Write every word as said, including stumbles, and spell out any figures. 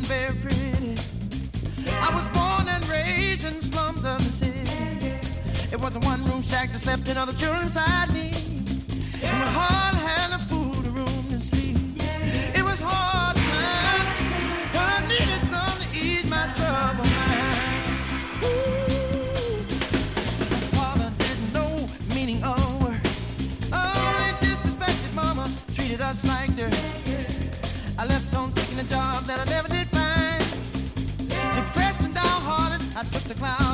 very pretty. I was born and raised in slums of the city. It was a one-room shack that slept in other children inside me. And my heart had no food, a room to sleep. It was hard times, but I needed some to ease my trouble mind. Ooh, father didn't know meaning of word. Oh, he disrespected mama, treated us like dirt. I left home seeking a job that I never did find. Depressed and downhearted, I took the cloud.